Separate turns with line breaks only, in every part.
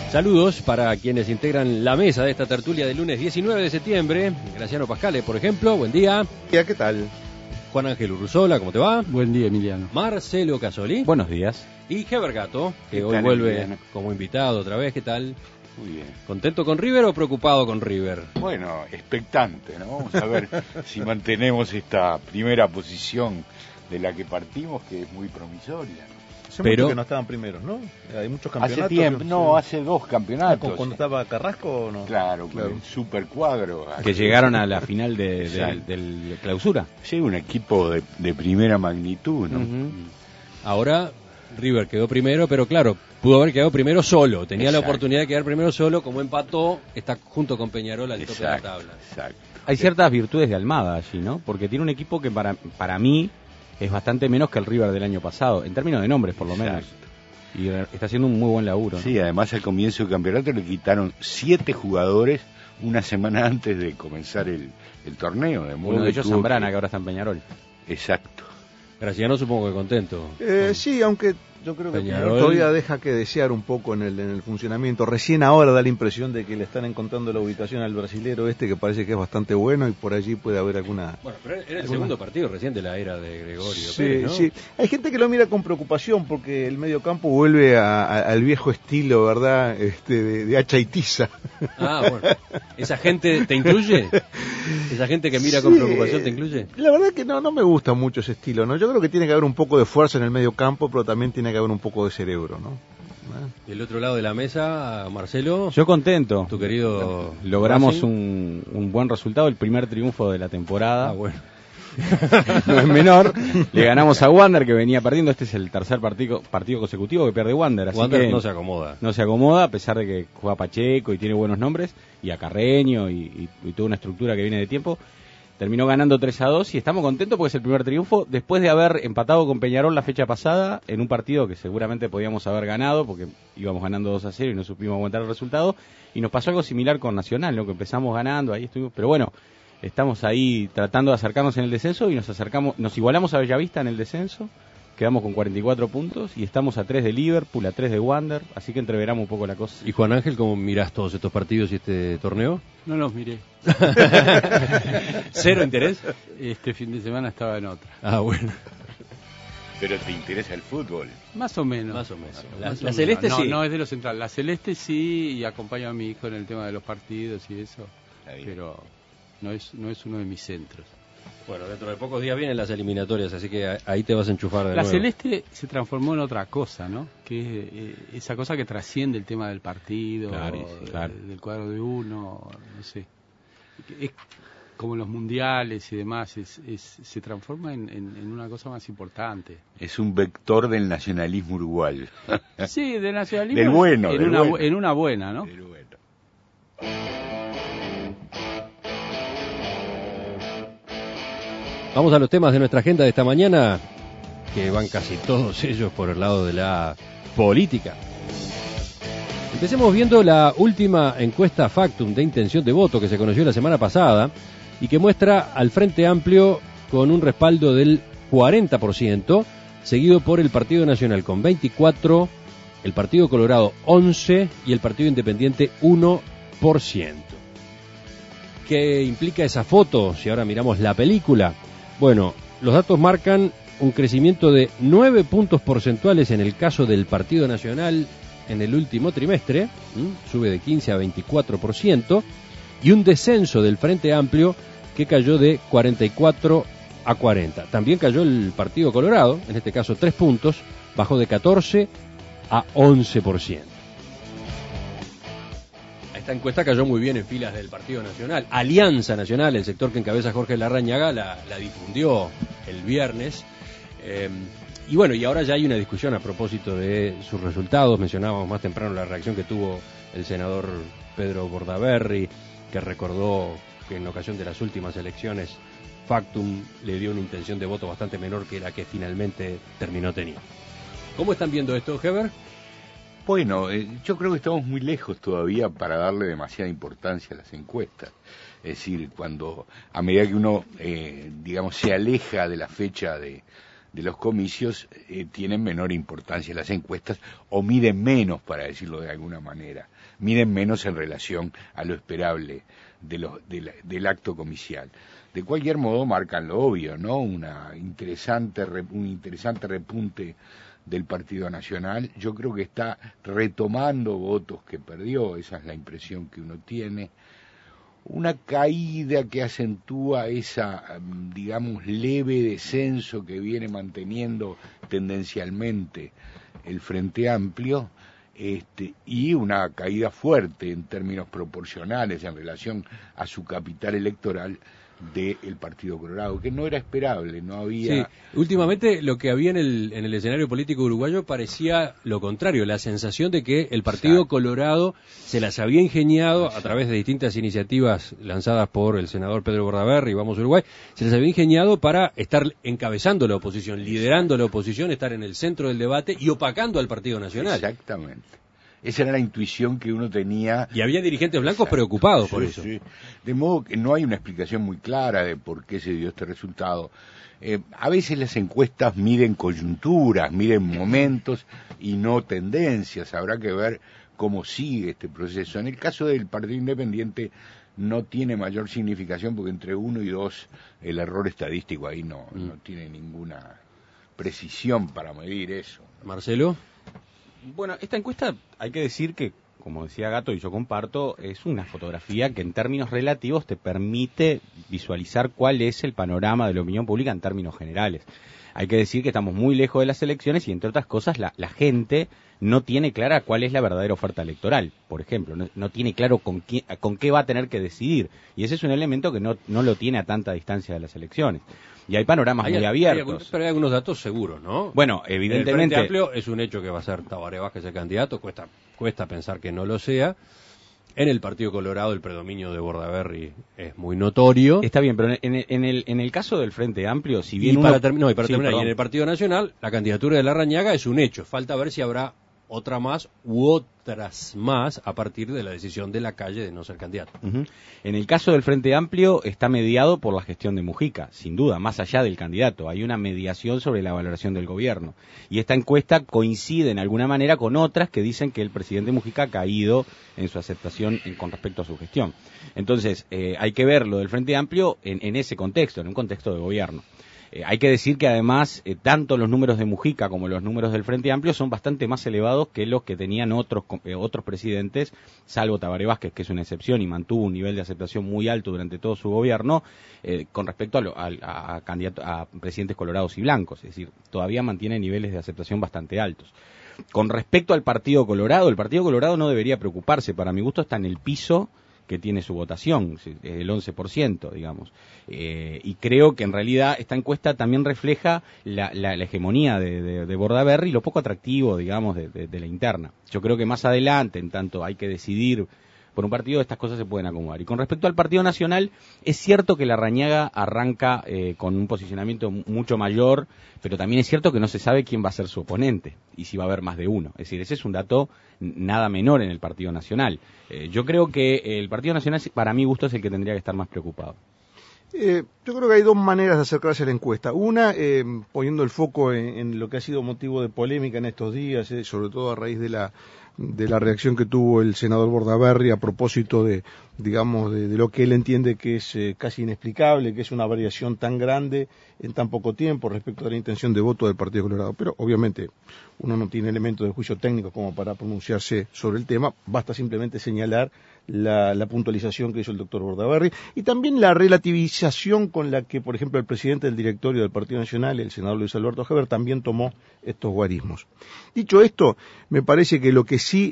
Saludos para quienes integran la mesa de esta tertulia del lunes 19 de septiembre. Graciano Pascale, por ejemplo, buen día.
¿Qué tal?
Juan Ángel Urruzola, ¿cómo te va?
Buen día, Emiliano.
Marcelo Casoli.
Buenos días.
Y Heber Gato, que hoy
tal,
vuelve
Emiliano?
como invitado otra vez. ¿Qué tal?
Muy bien.
¿Contento con River o preocupado con River?
Bueno, expectante, ¿no? Vamos a ver si mantenemos esta primera posición de la que partimos, que es muy promisoria.
Hace
Pero-
mucho que no estaban primeros, ¿no? Hay muchos campeonatos.
Hace tiempo, no, hace dos campeonatos.
Cuando estaba Carrasco o no.
Claro, con el super cuadro.
Que llegaron a la final de
Exacto.
clausura.
Sí, un equipo de primera magnitud, ¿no?
Ahora River quedó primero, pero claro, pudo haber quedado primero solo. Tenía la
Exacto.
oportunidad de quedar primero solo. Como empató, está junto con Peñarol al tope de la tabla.
Exacto.
Hay ciertas virtudes de Almada allí, ¿no? Porque tiene un equipo que para mí es bastante menos que el River del año pasado, en términos de nombres por lo menos.
Exacto.
Y está haciendo un muy buen laburo, ¿no?
Sí, además al comienzo del campeonato le quitaron 7 jugadores una semana antes de comenzar el torneo. De modo
Uno de
que
ellos
tuvo
Zambrana,
que-
que ahora está en Peñarol.
Exacto.
Graciano supongo que contento.
Sí, aunque yo creo que
Peñarol.
Peñarol todavía deja que desear un poco en el funcionamiento. Recién ahora da la impresión de que le están encontrando la ubicación al brasilero que parece que es bastante bueno y por allí puede haber alguna...
Bueno, pero era el segundo partido recién de la era de Gregorio
Sí,
Pérez, ¿no?
sí. Hay gente que lo mira con preocupación porque el mediocampo vuelve al viejo estilo, ¿verdad? De hacha y tiza.
Ah, bueno. ¿Esa gente te incluye? ¿Esa gente que mira con
Sí,
preocupación te incluye?
La verdad que no me gusta mucho ese estilo, ¿no? Yo creo que tiene que haber un poco de fuerza en el medio campo, pero también tiene que haber un poco de cerebro, ¿no?
Del otro lado de la mesa, Marcelo,
Yo contento.
tu querido
Logramos
Racing.
un buen resultado, el primer triunfo de la temporada.
Ah, bueno.
No es menor. Le ganamos a Wander, que venía perdiendo. Este es el tercer partido consecutivo que pierde Wander. Así
Wander
que
no se acomoda.
no se acomoda, a pesar de que juega Pacheco y tiene buenos nombres, y a Carreño y toda una estructura que viene de tiempo. Terminó ganando 3-2 y estamos contentos porque es el primer triunfo después de haber empatado con Peñarol la fecha pasada en un partido que seguramente podíamos haber ganado porque íbamos ganando 2-0 y no supimos aguantar el resultado, y nos pasó algo similar con Nacional, ¿no? Que empezamos ganando, ahí estuvimos, pero bueno, estamos ahí tratando de acercarnos en el descenso y nos igualamos a Bellavista en el descenso. Quedamos con 44 puntos y estamos a 3 de Liverpool, a 3 de Wander, así que entreveramos un poco la cosa.
¿Y Juan Ángel, cómo mirás todos estos partidos y este torneo?
No los miré.
¿Cero interés?
Este fin de semana estaba en otra.
Ah, bueno.
Pero te interesa el fútbol.
Más o menos.
Más o menos.
Más
La
o menos.
Celeste
no,
sí.
No, es de lo central. La Celeste sí, y acompaño a mi hijo en el tema de los partidos y eso.
Está bien.
Pero no es uno de mis centros.
Bueno, dentro de pocos días vienen las eliminatorias, así que ahí te vas a enchufar de
La
nuevo.
Celeste se transformó en otra cosa, ¿no? Que es esa cosa que trasciende el tema del partido,
Claro, claro.
del cuadro de uno, no sé. Es como los mundiales y demás, se transforma en una cosa más importante.
Es un vector del nacionalismo uruguayo.
Sí, de nacionalismo.
Del bueno,
en
del
una,
bueno.
En una buena, ¿no?
Pero bueno.
Vamos a los temas de nuestra agenda de esta mañana, que van casi todos ellos por el lado de la política. Empecemos viendo la última encuesta Factum de intención de voto que se conoció la semana pasada y que muestra al Frente Amplio con un respaldo del 40%, seguido por el Partido Nacional con 24%, el Partido Colorado 11% y el Partido Independiente 1%. ¿Qué implica esa foto si ahora miramos la película? Bueno, los datos marcan un crecimiento de 9 puntos porcentuales en el caso del Partido Nacional en el último trimestre, sube de 15 a 24%, y un descenso del Frente Amplio que cayó de 44 a 40. También cayó el Partido Colorado, en este caso 3 puntos, bajó de 14 a 11%. Esta encuesta cayó muy bien en filas del Partido Nacional. Alianza Nacional, el sector que encabeza Jorge Larrañaga, la difundió el viernes. Y bueno, y ahora ya hay una discusión a propósito de sus resultados. Mencionábamos más temprano la reacción que tuvo el senador Pedro Bordaberry, que recordó que en ocasión de las últimas elecciones Factum le dio una intención de voto bastante menor que la que finalmente terminó teniendo. ¿Cómo están viendo esto, Heber?
Bueno, yo creo que estamos muy lejos todavía para darle demasiada importancia a las encuestas. Es decir, a medida que uno, digamos, se aleja de la fecha de de los comicios tienen menor importancia las encuestas, o miden menos, para decirlo de alguna manera, miden menos en relación a lo esperable del acto comicial. De cualquier modo marcan lo obvio, ¿no? Un interesante repunte del Partido Nacional. Yo creo que está retomando votos que perdió, esa es la impresión que uno tiene. Una caída que acentúa esa, digamos, leve descenso que viene manteniendo tendencialmente el Frente Amplio, y una caída fuerte en términos proporcionales en relación a su capital electoral del Partido Colorado, que no era esperable, no había...
Sí, últimamente lo que había en el escenario político uruguayo parecía lo contrario, la sensación de que el Partido Colorado se las había ingeniado a través de distintas iniciativas lanzadas por el senador Pedro Bordaberry y Vamos Uruguay, se las había ingeniado para estar encabezando la oposición, liderando la oposición, estar en el centro del debate y opacando al Partido Nacional.
Exactamente. Esa era la intuición que uno tenía.
Y había dirigentes blancos preocupados por eso.
Sí. De modo que no hay una explicación muy clara de por qué se dio este resultado. A veces las encuestas miden coyunturas, miden momentos y no tendencias. Habrá que ver cómo sigue este proceso. En el caso del Partido Independiente no tiene mayor significación porque entre 1 y 2 el error estadístico ahí no tiene ninguna precisión para medir eso.
Marcelo.
Bueno, esta encuesta hay que decir que, como decía Gato y yo comparto, es una fotografía que en términos relativos te permite visualizar cuál es el panorama de la opinión pública en términos generales. Hay que decir que estamos muy lejos de las elecciones y, entre otras cosas, la gente no tiene clara cuál es la verdadera oferta electoral, por ejemplo, no tiene claro con qué va a tener que decidir, y ese es un elemento que no lo tiene a tanta distancia de las elecciones. Y hay panoramas muy abiertos.
Pero hay algunos datos seguros, ¿no?
Bueno, evidentemente...
El Frente Amplio es un hecho que va a ser Tabaré Vázquez el candidato, cuesta pensar que no lo sea. En el Partido Colorado el predominio de Bordaberry es muy notorio.
Está bien, pero en el caso del Frente Amplio, si bien
y para terminar, y en el Partido Nacional, la candidatura de Larrañaga es un hecho. Falta ver si habrá otra más u otras más a partir de la decisión de la calle de no ser candidato.
Uh-huh. En el caso del Frente Amplio está mediado por la gestión de Mujica, sin duda, más allá del candidato. Hay una mediación sobre la valoración del gobierno. Y esta encuesta coincide en alguna manera con otras que dicen que el presidente Mujica ha caído en su aceptación con respecto a su gestión. Entonces, hay que ver lo del Frente Amplio en ese contexto, en un contexto de gobierno. Hay que decir que además tanto los números de Mujica como los números del Frente Amplio son bastante más elevados que los que tenían otros presidentes, salvo Tabaré Vázquez, que es una excepción y mantuvo un nivel de aceptación muy alto durante todo su gobierno, con respecto a presidentes colorados y blancos, es decir, todavía mantiene niveles de aceptación bastante altos. Con respecto al Partido Colorado, el Partido Colorado no debería preocuparse, para mi gusto está en el piso que tiene su votación, el 11%, digamos. Y creo que en realidad esta encuesta también refleja la hegemonía de Bordaberry y lo poco atractivo, digamos, de la interna. Yo creo que más adelante, en tanto hay que decidir por un partido, estas cosas se pueden acomodar. Y con respecto al Partido Nacional, es cierto que Larrañaga arranca con un posicionamiento mucho mayor, pero también es cierto que no se sabe quién va a ser su oponente y si va a haber más de uno. Es decir, ese es un dato nada menor en el Partido Nacional. Yo creo que el Partido Nacional, para mi gusto, es el que tendría que estar más preocupado.
Yo creo que hay dos maneras de acercarse a la encuesta. Una, poniendo el foco en lo que ha sido motivo de polémica en estos días, sobre todo a raíz de la reacción que tuvo el senador Bordaberry a propósito de lo que él entiende que es casi inexplicable, que es una variación tan grande en tan poco tiempo respecto a la intención de voto del Partido Colorado. Pero obviamente uno no tiene elementos de juicio técnico como para pronunciarse sobre el tema, basta simplemente señalar la puntualización que hizo el doctor Bordaberry y también la relativización con la que, por ejemplo, el presidente del directorio del Partido Nacional, el senador Luis Alberto Heber, también tomó estos guarismos. Dicho esto, me parece que lo que sí,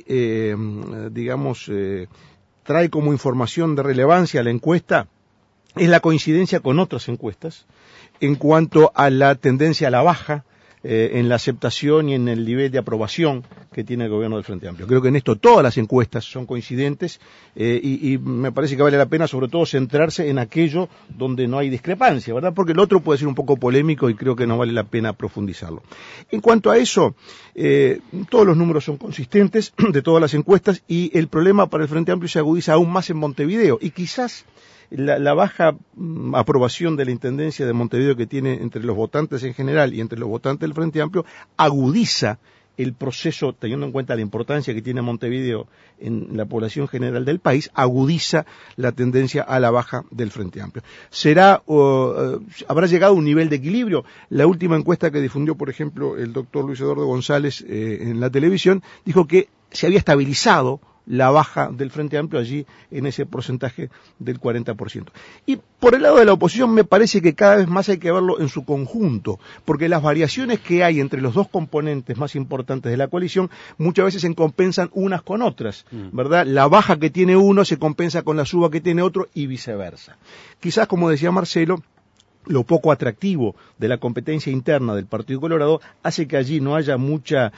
trae como información de relevancia a la encuesta es la coincidencia con otras encuestas en cuanto a la tendencia a la baja en la aceptación y en el nivel de aprobación que tiene el gobierno del Frente Amplio. Creo que en esto todas las encuestas son coincidentes y me parece que vale la pena sobre todo centrarse en aquello donde no hay discrepancia, ¿verdad? Porque el otro puede ser un poco polémico y creo que no vale la pena profundizarlo. En cuanto a eso, todos los números son consistentes de todas las encuestas y el problema para el Frente Amplio se agudiza aún más en Montevideo y quizás la baja aprobación de la Intendencia de Montevideo que tiene entre los votantes en general y entre los votantes del Frente Amplio agudiza el proceso, teniendo en cuenta la importancia que tiene Montevideo en la población general del país, agudiza la tendencia a la baja del Frente Amplio. ¿Habrá llegado a un nivel de equilibrio? La última encuesta que difundió, por ejemplo, el doctor Luis Eduardo González en la televisión, dijo que se había estabilizado la baja del Frente Amplio allí en ese porcentaje del 40%. Y por el lado de la oposición me parece que cada vez más hay que verlo en su conjunto, porque las variaciones que hay entre los dos componentes más importantes de la coalición muchas veces se compensan unas con otras, ¿verdad? La baja que tiene uno se compensa con la suba que tiene otro y viceversa. Quizás, como decía Marcelo, lo poco atractivo de la competencia interna del Partido Colorado hace que allí no haya mucha,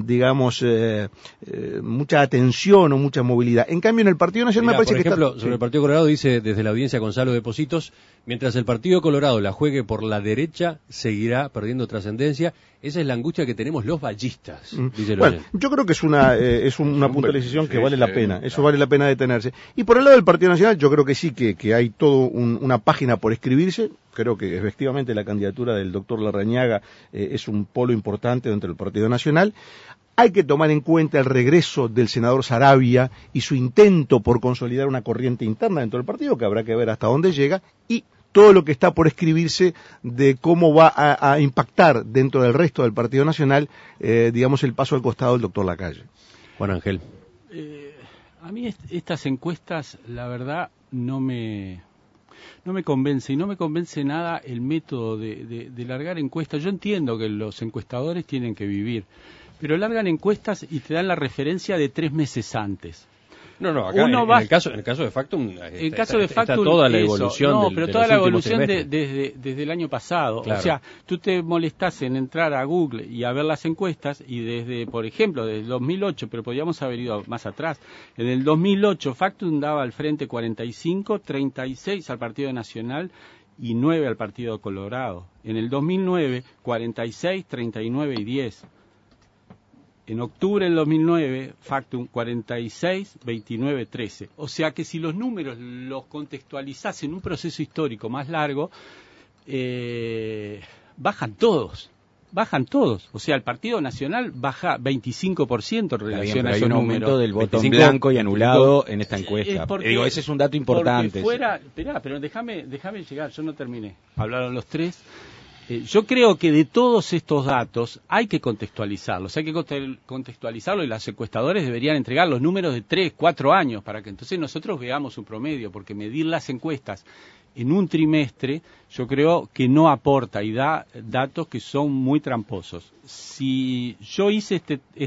mucha atención o mucha movilidad. En cambio, en el Partido Nacional me parece que
por ejemplo, sobre el Partido Colorado dice desde la audiencia Gonzalo de Positos, mientras el Partido Colorado la juegue por la derecha, seguirá perdiendo trascendencia. Esa es la angustia que tenemos los vallistas, dice
Bueno, yo creo que es una puntualización que vale la pena, eso vale la pena detenerse. Y por el lado del Partido Nacional, yo creo que sí, que hay todo una página por escribirse. Creo que efectivamente la candidatura del doctor Larrañaga es un polo importante dentro del Partido Nacional. Hay que tomar en cuenta el regreso del senador Saravia y su intento por consolidar una corriente interna dentro del partido, que habrá que ver hasta dónde llega, y todo lo que está por escribirse de cómo va a impactar dentro del resto del Partido Nacional, el paso al costado del doctor Lacalle.
Juan Ángel.
A mí estas encuestas, la verdad, no me convence, y no me convence nada el método de largar encuestas. Yo entiendo que los encuestadores tienen que vivir, pero largan encuestas y te dan la referencia de 3 meses antes.
No, acá en el caso de Factum, está toda la evolución
pero toda la evolución desde el año pasado. Claro. O sea, tú te molestás en entrar a Google y a ver las encuestas, y desde, por ejemplo, desde el 2008, pero podríamos haber ido más atrás. En el 2008 Factum daba al frente 45, 36 al Partido Nacional y 9 al Partido Colorado. En el 2009, 46, 39 y 10. En octubre del 2009, Factum 46, 29, 13. O sea que si los números los contextualizás en un proceso histórico más largo, bajan todos. O sea, el Partido Nacional baja 25% en relación a esos números.
Hay un aumento del voto en blanco y anulado en esta encuesta. Ese es un dato importante.
Pero déjame llegar, yo no terminé. Hablaron los tres. Yo creo que de todos estos datos hay que contextualizarlos, y los encuestadores deberían entregar los números de 3, 4 años para que entonces nosotros veamos un promedio, porque medir las encuestas en un trimestre yo creo que no aporta y da datos que son muy tramposos. Si yo hice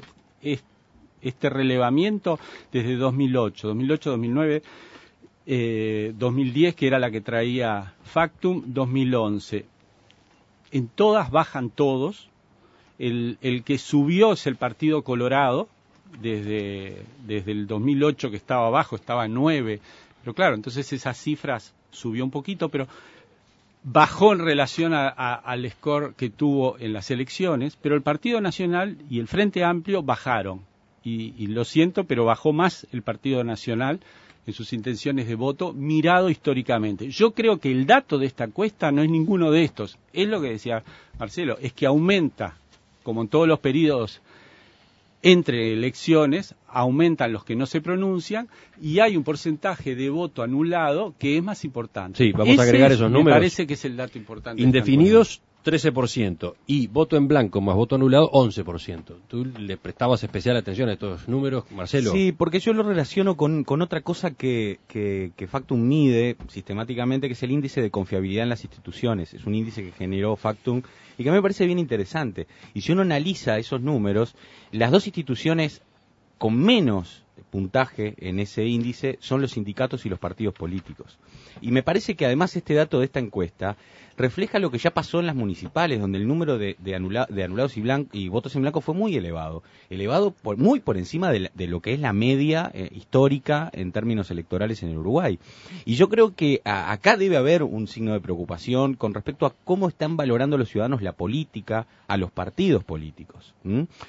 este relevamiento desde 2008, 2009, 2010, que era la que traía Factum, 2011... En todas bajan todos. El que subió es el Partido Colorado, desde el 2008 que estaba abajo, estaba en 9. Pero claro, entonces esas cifras subió un poquito, pero bajó en relación al score que tuvo en las elecciones. Pero el Partido Nacional y el Frente Amplio bajaron. Y lo siento, pero bajó más el Partido Nacional en sus intenciones de voto, mirado históricamente. Yo creo que el dato de esta encuesta no es ninguno de estos. Es lo que decía Marcelo, es que aumenta, como en todos los periodos entre elecciones, aumentan los que no se pronuncian, y hay un porcentaje de voto anulado que es más importante.
Sí, vamos a agregar esos números.
Me parece que es el dato importante.
Indefinidos, 13%, y voto en blanco más voto anulado, 11%. ¿Tú le prestabas especial atención a estos números, Marcelo?
Sí, porque yo lo relaciono con otra cosa que Factum mide sistemáticamente, que es el índice de confiabilidad en las instituciones. Es un índice que generó Factum y que me parece bien interesante. Y si uno analiza esos números, las dos instituciones con menos puntaje en ese índice son los sindicatos y los partidos políticos. Y me parece que además este dato de esta encuesta refleja lo que ya pasó en las municipales, donde el número de anulados y votos en blanco fue muy elevado muy por encima de lo que es la media histórica en términos electorales en el Uruguay. Y yo creo que acá debe haber un signo de preocupación con respecto a cómo están valorando los ciudadanos la política, a los partidos políticos.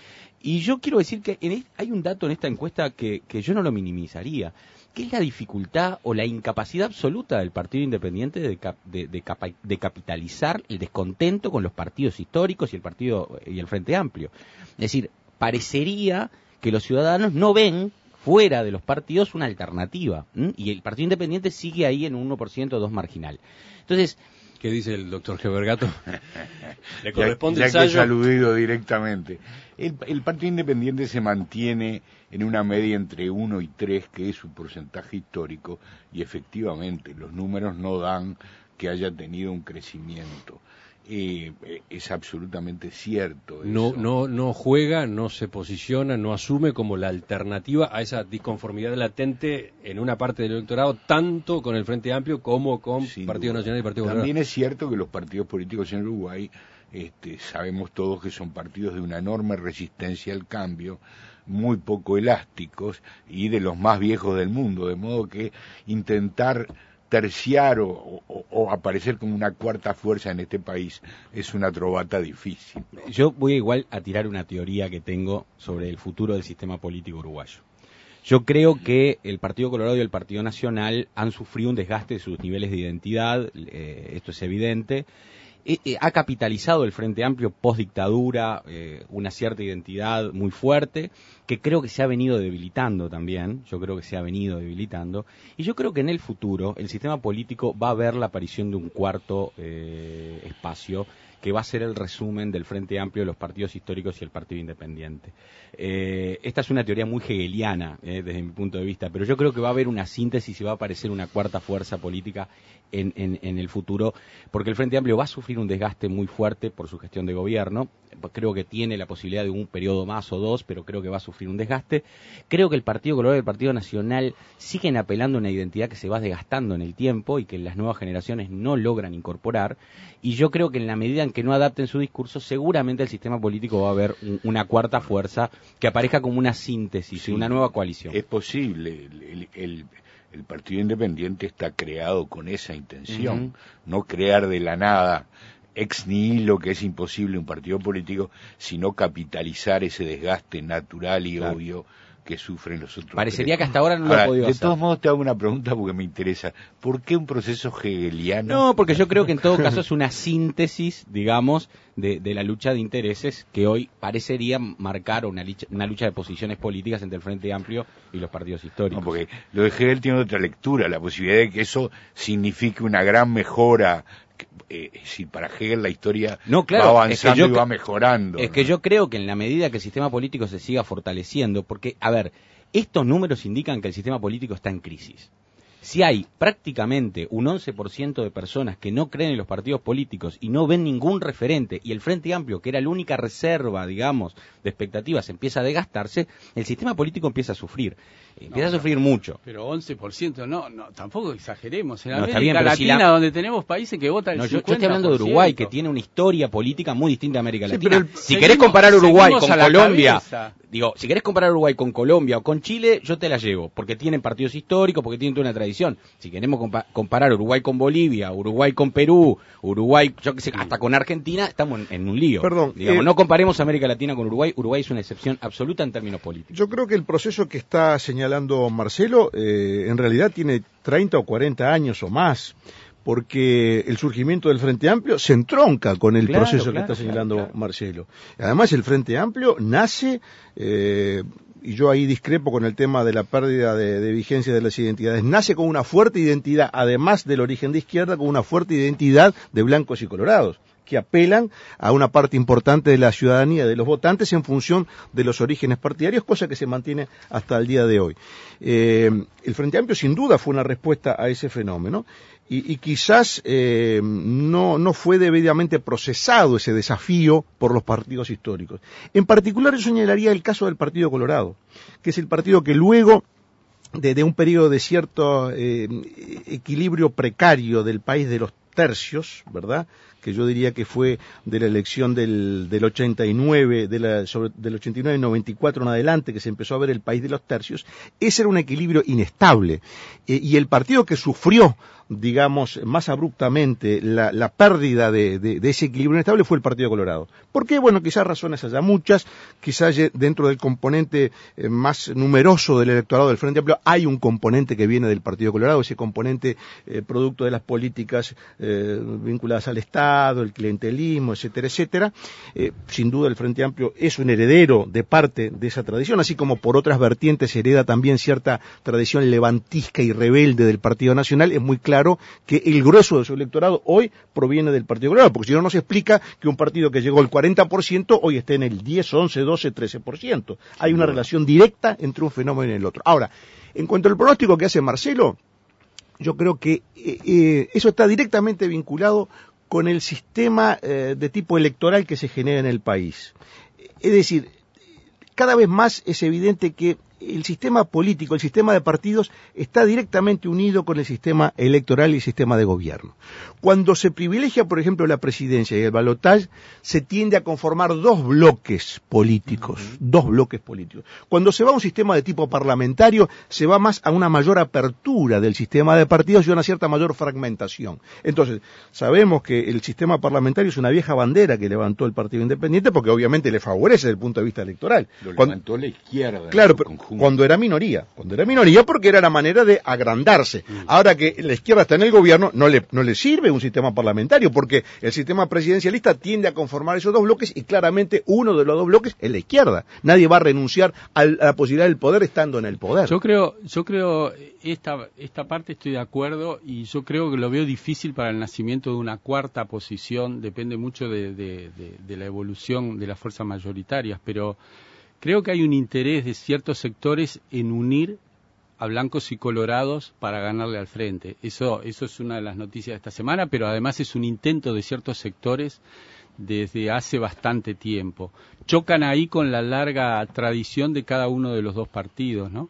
Y yo quiero decir que hay un dato en esta encuesta que yo no lo minimizaría, que es la dificultad o la incapacidad absoluta del Partido Independiente de capitalizar el descontento con los partidos históricos y el Frente Amplio. Es decir, parecería que los ciudadanos no ven fuera de los partidos una alternativa, y el Partido Independiente sigue ahí en un 1% o 2% marginal. Entonces,
¿qué dice el doctor Gebergato?
Le corresponde ya que he saludido directamente. El Partido Independiente se mantiene en una media entre 1 y 3, que es su porcentaje histórico, y efectivamente los números no dan que haya tenido un crecimiento. Es absolutamente cierto eso.
No juega, no se posiciona, no asume como la alternativa a esa disconformidad latente en una parte del electorado, tanto con el Frente Amplio como con Partido Nacional y Partido Colorado.
También es cierto que los partidos políticos en Uruguay, sabemos todos que son partidos de una enorme resistencia al cambio, muy poco elásticos y de los más viejos del mundo, de modo que intentar terciar o aparecer como una cuarta fuerza en este país es una trovata difícil.
Yo voy igual a tirar una teoría que tengo sobre el futuro del sistema político uruguayo. Yo creo que el Partido Colorado y el Partido Nacional han sufrido un desgaste de sus niveles de identidad, esto es evidente. Ha capitalizado el Frente Amplio post-dictadura una cierta identidad muy fuerte, que creo que se ha venido debilitando también, y yo creo que en el futuro el sistema político va a ver la aparición de un cuarto espacio, que va a ser el resumen del Frente Amplio, los partidos históricos y el Partido Independiente. Esta es una teoría muy hegeliana desde mi punto de vista, pero yo creo que va a haber una síntesis y va a aparecer una cuarta fuerza política en el futuro, porque el Frente Amplio va a sufrir un desgaste muy fuerte por su gestión de gobierno. Creo que tiene la posibilidad de un periodo más o dos, pero creo que va a sufrir un desgaste. Creo que el Partido Colorado y el Partido Nacional siguen apelando a una identidad que se va desgastando en el tiempo y que las nuevas generaciones no logran incorporar, y yo creo que en la medida en que no adapten su discurso, seguramente el sistema político va a haber una cuarta fuerza que aparezca como una síntesis, una nueva coalición.
Es posible, el Partido Independiente está creado con esa intención, no crear de la nada ex nihilo, que es imposible un partido político, sino capitalizar ese desgaste natural y obvio que sufren los otros.
Parecería que hasta ahora no lo ha podido hacer.
De todos modos te hago una pregunta porque me interesa. ¿Por qué un proceso hegeliano?
No, porque yo creo que en todo caso es una síntesis, digamos, de la lucha de intereses que hoy parecería marcar una lucha de posiciones políticas entre el Frente Amplio y los partidos históricos.
No, porque lo de Hegel tiene otra lectura, la posibilidad de que eso signifique una gran mejora. Si para Hegel la historia va avanzando y va mejorando.
Es que yo creo que en la medida que el sistema político se siga fortaleciendo, porque, a ver, estos números indican que el sistema político está en crisis. Si hay prácticamente un 11% de personas que no creen en los partidos políticos y no ven ningún referente, y el Frente Amplio, que era la única reserva, digamos, de expectativas, empieza a desgastarse, el sistema político empieza a sufrir. Empieza a sufrir mucho.
Pero 11% no, tampoco exageremos. En
No,
América
bien,
Latina, donde tenemos países que votan el 50%.
Yo estoy hablando de Uruguay, que tiene una historia política muy distinta a América Latina.
Si querés comparar Uruguay con Colombia,
si querés comparar Uruguay con Colombia o con Chile, yo te la llevo, porque tienen partidos históricos, porque tienen toda una tradición. Si queremos comparar Uruguay con Bolivia, Uruguay con Perú, Uruguay, yo qué sé, hasta con Argentina, estamos en un lío.
Perdón,
no comparemos América Latina con Uruguay. Uruguay es una excepción absoluta en términos políticos.
Yo creo que el proceso que está señalando Marcelo en realidad tiene 30 o 40 años o más, porque el surgimiento del Frente Amplio se entronca con el proceso que está señalando Marcelo. Además, el Frente Amplio nace, y yo ahí discrepo con el tema de la pérdida de vigencia de las identidades, nace con una fuerte identidad, además del origen de izquierda, con una fuerte identidad de blancos y colorados, que apelan a una parte importante de la ciudadanía, de los votantes, en función de los orígenes partidarios, cosa que se mantiene hasta el día de hoy. El Frente Amplio, sin duda, fue una respuesta a ese fenómeno, y quizás no fue debidamente procesado ese desafío por los partidos históricos. En particular, yo señalaría el caso del Partido Colorado, que es el partido que luego de un periodo de cierto equilibrio precario del país de los tercios, ¿verdad?, que yo diría que fue de la elección del 89, del 89 y 94 en adelante, que se empezó a ver el país de los tercios, ese era un equilibrio inestable. Y el partido que sufrió, digamos, más abruptamente la pérdida de ese equilibrio inestable fue el Partido Colorado. ¿Por qué? Bueno, quizás razones haya muchas, quizás dentro del componente más numeroso del electorado del Frente Amplio hay un componente que viene del Partido Colorado, ese componente producto de las políticas vinculadas al Estado, el clientelismo, etcétera, etcétera. Sin duda el Frente Amplio es un heredero de parte de esa tradición, así como por otras vertientes hereda también cierta tradición levantisca y rebelde del Partido Nacional. Es muy claro que el grueso de su electorado hoy proviene del Partido Colorado, porque si no, no se explica que un partido que llegó al 40% hoy esté en el 10, 11, 12, 13%. Hay una relación directa entre un fenómeno y el otro. Ahora, en cuanto al pronóstico que hace Marcelo, yo creo que eso está directamente vinculado con el sistema de tipo electoral que se genera en el país. Es decir, cada vez más es evidente que el sistema político, el sistema de partidos, está directamente unido con el sistema electoral y el sistema de gobierno. Cuando se privilegia, por ejemplo, la presidencia y el balotaje, se tiende a conformar dos bloques políticos. Cuando se va a un sistema de tipo parlamentario, se va más a una mayor apertura del sistema de partidos y a una cierta mayor fragmentación. Entonces, sabemos que el sistema parlamentario es una vieja bandera que levantó el Partido Independiente, porque obviamente le favorece desde el punto de vista electoral.
Lo levantó la izquierda.
Claro, pero cuando era minoría porque era la manera de agrandarse. Ahora que la izquierda está en el gobierno, no le sirve un sistema parlamentario, porque el sistema presidencialista tiende a conformar esos dos bloques y claramente uno de los dos bloques es la izquierda. Nadie va a renunciar a la posibilidad del poder estando en el poder.
Yo creo esta parte estoy de acuerdo, y yo creo que lo veo difícil para el nacimiento de una cuarta posición. Depende mucho de la evolución de las fuerzas mayoritarias, pero creo que hay un interés de ciertos sectores en unir a blancos y colorados para ganarle al frente. Eso es una de las noticias de esta semana, pero además es un intento de ciertos sectores desde hace bastante tiempo. Chocan ahí con la larga tradición de cada uno de los dos partidos, ¿no?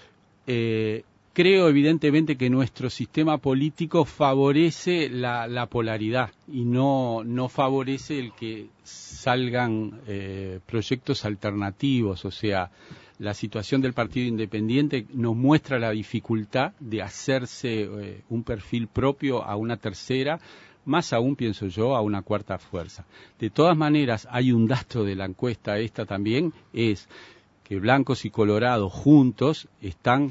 Creo evidentemente que nuestro sistema político favorece la polaridad y no favorece el que salgan proyectos alternativos. O sea, la situación del Partido Independiente nos muestra la dificultad de hacerse un perfil propio a una tercera, más aún, pienso yo, a una cuarta fuerza. De todas maneras, hay un dato de la encuesta esta también, es que blancos y colorados juntos están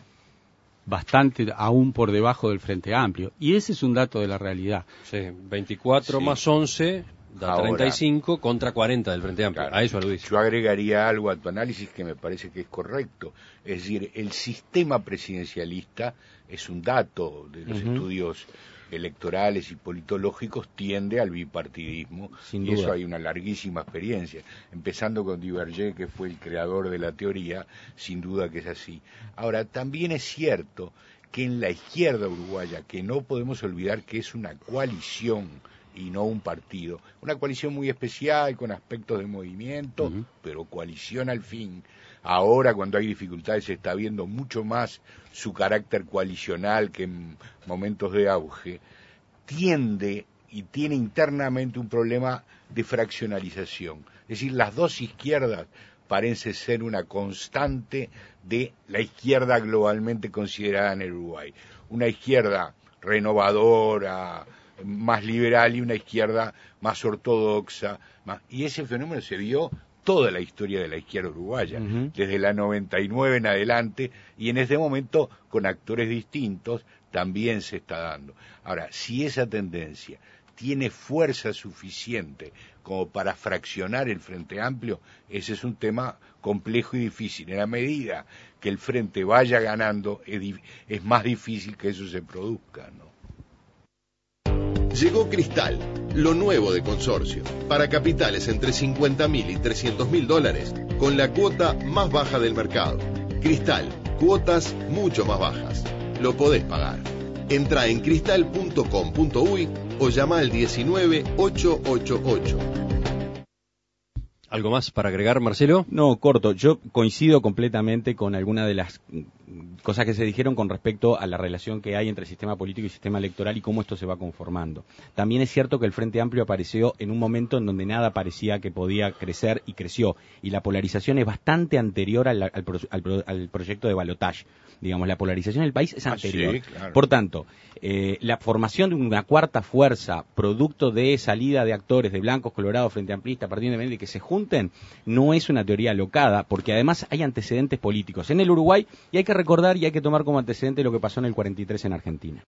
bastante aún por debajo del Frente Amplio, y ese es un dato de la realidad.
Sí, 24 más 11 da ahora 35 contra 40 del Frente Amplio.
Claro,
a eso lo dice.
Yo agregaría algo a tu análisis que me parece que es correcto. Es decir, el sistema presidencialista es un dato de los estudios electorales y politológicos, tiende al bipartidismo,
sin
y
duda.
eso hay una larguísima experiencia, empezando con Duverger, que fue el creador de la teoría, sin duda que es así. Ahora, también es cierto que en la izquierda uruguaya, que no podemos olvidar que es una coalición y no un partido, una coalición muy especial, con aspectos de movimiento, pero coalición al fin. Ahora, cuando hay dificultades, se está viendo mucho más su carácter coalicional que en momentos de auge. Tiende y tiene internamente un problema de fraccionalización. Es decir, las dos izquierdas parecen ser una constante de la izquierda globalmente considerada en el Uruguay. Una izquierda renovadora, más liberal, y una izquierda más ortodoxa. Y ese fenómeno se vio toda la historia de la izquierda uruguaya, desde la 99 en adelante, y en este momento, con actores distintos, también se está dando. Ahora, si esa tendencia tiene fuerza suficiente como para fraccionar el Frente Amplio, ese es un tema complejo y difícil. En la medida que el Frente vaya ganando, es más difícil que eso se produzca, ¿no?
Llegó Cristal, lo nuevo de Consorcio, para capitales entre $50.000 y $300.000, con la cuota más baja del mercado. Cristal, cuotas mucho más bajas. Lo podés pagar. Entra en cristal.com.uy o llama al 19888.
¿Algo más para agregar, Marcelo?
No, corto. Yo coincido completamente con alguna de las cosas que se dijeron con respecto a la relación que hay entre sistema político y sistema electoral y cómo esto se va conformando. También es cierto que el Frente Amplio apareció en un momento en donde nada parecía que podía crecer y creció, y la polarización es bastante anterior al proyecto de balotaje. Digamos, la polarización en el país es anterior.
Sí, claro.
Por tanto, la formación de una cuarta fuerza, producto de salida de actores de blancos, colorados, Frente Amplista, Partido Independiente, y que se junten, no es una teoría alocada, porque además hay antecedentes políticos en el Uruguay, y hay que recordar y hay que tomar como antecedente lo que pasó en el 43 en Argentina.